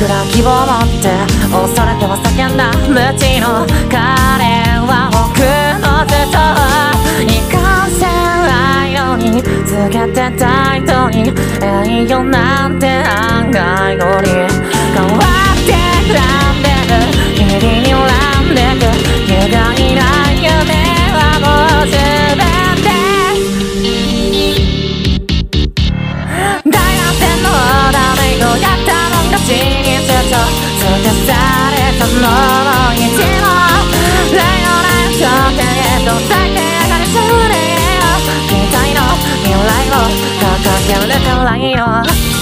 ら希望を持って恐れては叫んだ無知の彼は僕のずっといかんせん愛用につけてた人に栄養なんて案外後に変わって恨んでく日々に恨んでく歪いな夢はもう全て大学生のダメをやったもん勝ちにずっと尽くされたのも一度来の頂点へと咲き上がりすれよ期待の未来を掲げるからいいの